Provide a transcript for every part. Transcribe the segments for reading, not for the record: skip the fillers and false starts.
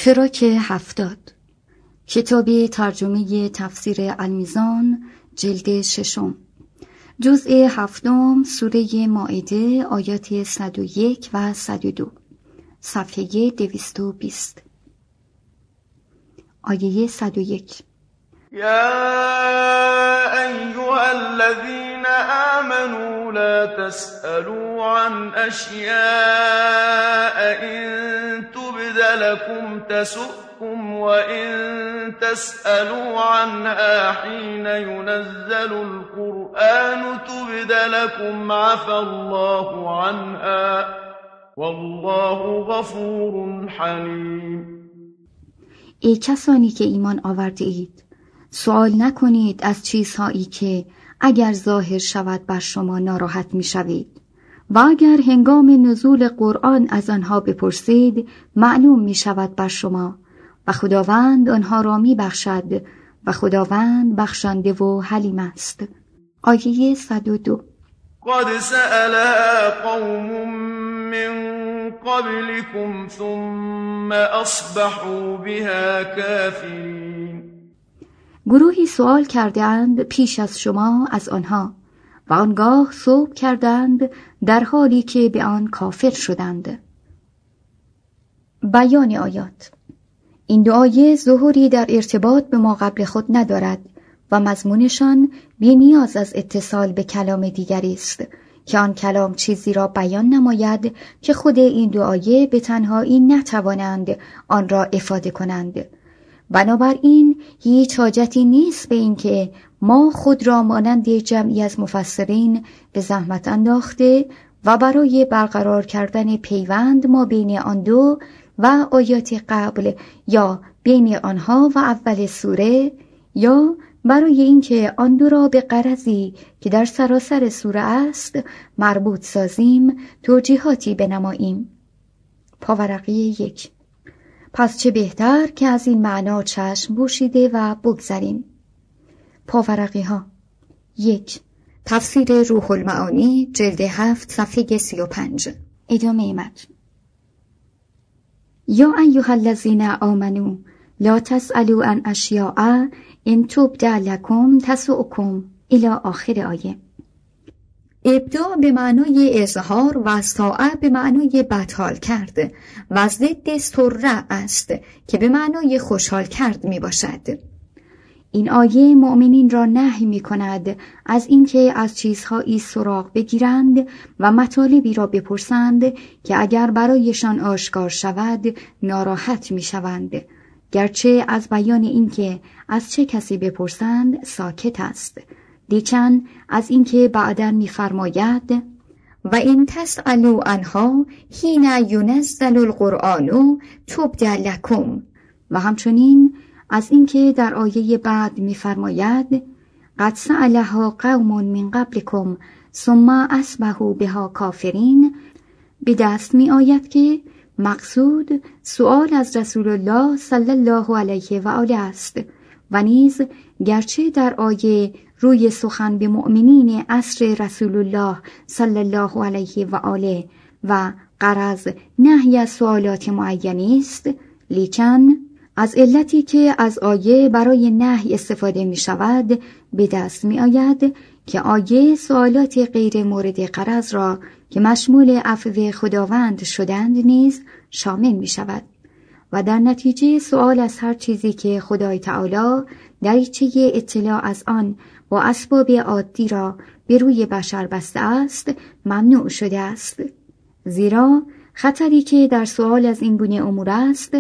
تراک 70 کتاب ترجمه تفسیر المیزان جلد 6 جزء 7 سوره مائده آیات 101 و 102 صفحه 220 آیه 101 یا ایها الذین آمنوا لا تسألوا عن اشیاء ان تبد لكم تسؤكم وان تسألوا عنها حين ينزل القرآن تبد لكم عفى الله عنها والله غفور حلیم. ای کسانی که ایمان آورده اید، سوال نکنید از چیزهایی که اگر ظاهر شود بر شما ناراحت می شوید و اگر هنگام نزول قرآن از آنها بپرسید معلوم می شود بر شما و خداوند آنها را می بخشد و خداوند بخشنده و حلیم است. آیه 102 قد سألها قوم من قبلكم ثم اصبحوا بها کافرین. گروهی سوال کردند پیش از شما از آنها و آنگاه صبح کردند در حالی که به آن کافر شدند. بیان آیات. این دو آیه ظهوری در ارتباط به ما قبل خود ندارد و مضمونشان بی نیاز از اتصال به کلام دیگری است که آن کلام چیزی را بیان نماید که خود این دو آیه به تنهایی نتوانند آن را افاده کنند. بنابراین هیچ حاجتی نیست به این که ما خود را مانند جمعی از مفسرین به زحمت انداخته و برای برقرار کردن پیوند ما بین آن دو و آیات قبل یا بین آنها و اول سوره یا برای اینکه آن دو را به غرضی که در سراسر سوره است مربوط سازیم توجیهاتی بنماییم. پاورقی 1. پس چه بهتر که از این معنا چشم پوشیده و بگذریم. پاورقی ها 1. تفسیر روح المعانی جلد 7 صفحه 35 ادامه متن. یا ایها الذین آمنوا لا تسألوا عن اشیاء ان تبد لکم تسؤکم الی آخر آیه. ابداع به معنای اظهار و استاء به معنای بدحال کرد و ضد سره است که به معنای خوشحال کرد می باشد. این آیه مؤمنین را نهی می کند از اینکه از چیزهایی سراغ بگیرند و مطالبی را بپرسند که اگر برایشان آشکار شود ناراحت می شوند، گرچه از بیان اینکه از چه کسی بپرسند ساکت است، لیکن از اینکه بعداً می‌فرماید و این تسألوا عنها حین ینزل القرآن تبد لکم و همچنین از اینکه در آیه بعد می‌فرماید قد سألها قوم من قبلکم ثم اصبحوا بها کافرین، به دست می‌آید که مقصود سؤال از رسول الله صلی الله علیه و آله است و نیز گرچه در آیه روی سخن به مؤمنین عصر رسول الله صلی الله علیه و آله و غرض نهی از سوالات معینی است، لیکن از علتی که از آیه برای نهی استفاده می شود به دست می آید که آیه سوالات غیر مورد غرض را که مشمول عفو خداوند شدند نیز شامل می شود و در نتیجه سوال از هر چیزی که خدای تعالی دریچه اطلاع از آن و اسباب عادی را به روی بشر بسته است ممنوع شده است، زیرا خطری که در سوال از این گونه امور است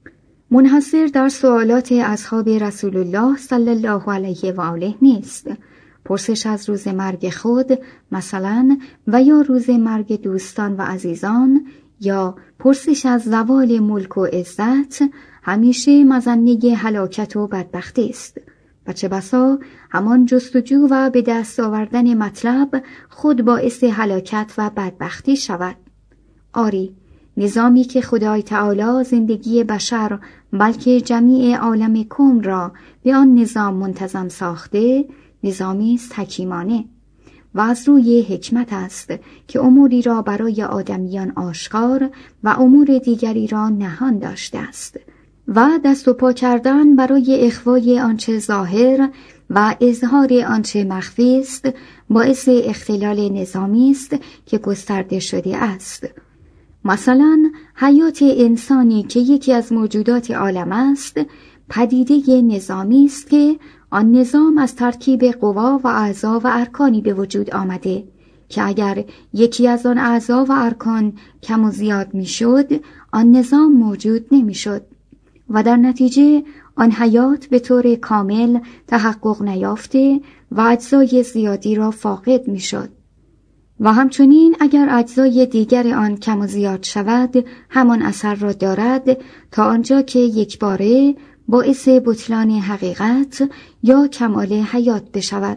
منحصر در سوالات اصحاب رسول الله صلی الله علیه و آله نیست. پرسش از روز مرگ خود مثلا و یا روز مرگ دوستان و عزیزان یا پرسش از زوال ملک و عزت همیشه مظنه هلاکت و بدبختی است و چه بسا همان جستجو و به دست آوردن مطلب خود باعث هلاکت و بدبختی شود. آری، نظامی که خدای تعالی زندگی بشر بلکه جمیع عالم کون را به آن نظام منتظم ساخته نظامی است حکیمانه و از روی حکمت است که اموری را برای آدمیان آشکار و امور دیگری را نهان داشته است و دست و پا کردن برای اخفای آنچه ظاهر و اظهار آنچه مخفی است باعث اختلال نظامی است که گسترده شده است. مثلا حیات انسانی که یکی از موجودات عالم است پدیده نظامی است که آن نظام از ترکیب قوا و اعضا و ارکانی به وجود آمده که اگر یکی از آن اعضا و ارکان کم و زیاد میشد آن نظام موجود نمیشد و در نتیجه آن حیات به طور کامل تحقق نیافته و اجزای زیادی را فاقد میشد. و همچنین اگر اجزای دیگر آن کم و زیاد شود همان اثر را دارد تا آنجا که یکباره باعث بطلان حقیقت یا کمال حیات بشود.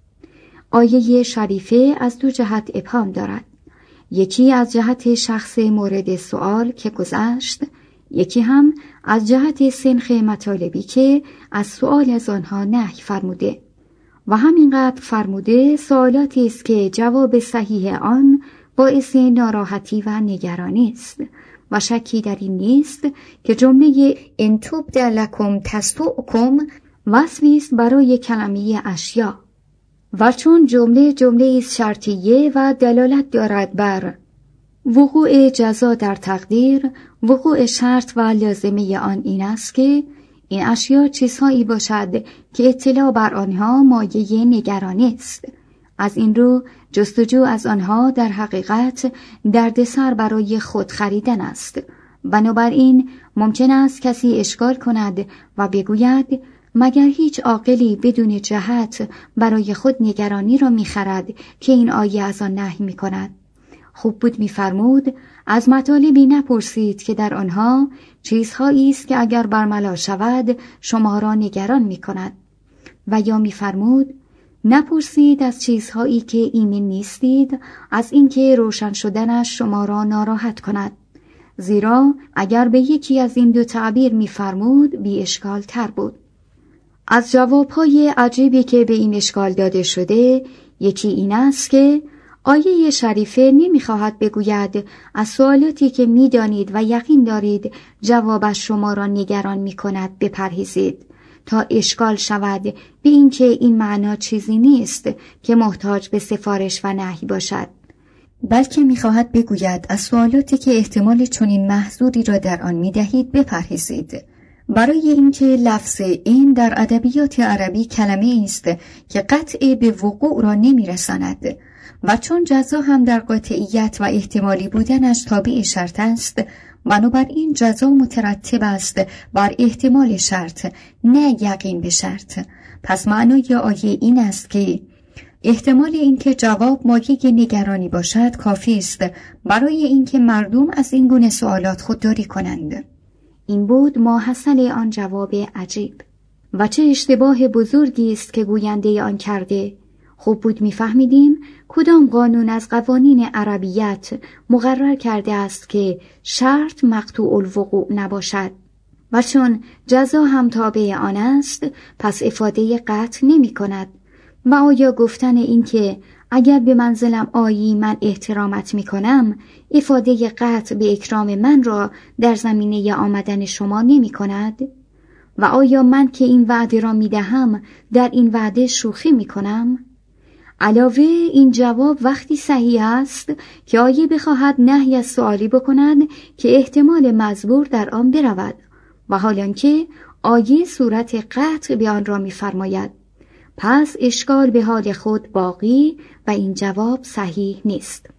آیه شریفه از دو جهت ابهام دارد. یکی از جهت شخص مورد سؤال که گذشت، یکی هم از جهت سنخ مطالبی که از سؤال از آنها نهی فرموده و همینقدر فرموده سوالاتی است که جواب صحیح آن باعث ناراحتی و نگرانی است و شکی در این نیست که جمله ان تبد لکم تسؤکم وصفی است برای کلمه اشیا و چون جمله شرطیه و دلالت دارد بر وقوع جزا در تقدیر، وقوع شرط و لازمه آن این است که این اشیا چیزهایی باشد که اطلاع بر آنها مایه نگرانی است. از این رو جستجو از آنها در حقیقت دردسر برای خود خریدن است. بنابراین ممکن است کسی اشکال کند و بگوید مگر هیچ عاقلی بدون جهت برای خود نگرانی را می‌خرد که این آیه از آن نهی می‌کند؟ خوب بود می‌فرمود از مطالبی نپرسید که در آنها چیزهایی است که اگر برملا شود شما را نگران می‌کند، و یا می‌فرمود نپرسید از چیزهایی که ایمن نیستید از اینکه روشن شدنش شما را ناراحت کند، زیرا اگر به یکی از این دو تعبیر می‌فرمود بی اشکال تر بود. از جوابهای عجیبی که به این اشکال داده شده یکی این است که آیه شریفه نمی‌خواهد بگوید از سوالاتی که می‌دانید و یقین دارید جوابش شما را نگران می‌کند بپرهیزید تا اشکال شود به اینکه این معنا چیزی نیست که محتاج به سفارش و نهی باشد، بلکه می‌خواهد بگوید از سوالاتی که احتمال چنین محذوری را در آن می‌دهید بپرهیزید. برای اینکه لفظ این در ادبیات عربی کلمه است که قطع به وقوع را نمی‌رساند و چون جزا هم در قاطعیت و احتمالی بودنش تابع شرط است، بنابراین جزا مترتب است بر احتمال شرط نه یقین به شرط. پس معنای آیه این است که احتمال اینکه جواب مایه نگرانی باشد کافی است برای اینکه مردم از این گونه سوالات خودداری کنند. این بود ماحصل آن جواب عجیب و چه اشتباه بزرگی است که گوینده آن کرده. خوب بود می‌فهمیدیم کدام قانون از قوانین عربیت مقرر کرده است که شرط مقطوع الوقوع نباشد و چون جزا هم تابع آن است پس افاده قطع نمی کند. و آیا گفتن این که اگر به منزلم آیی من احترامت می کنم افاده قطع به اکرام من را در زمینه آمدن شما نمی کند؟ و آیا من که این وعده را می دهم در این وعده شوخی می کنم؟ علاوه این جواب وقتی صحیح است که آیه بخواهد نهی از سؤالی بکند که احتمال مزبور در آن برود و حالان که آیه صورت قطع به آن را می‌فرماید. پس اشکال به حال خود باقی و این جواب صحیح نیست.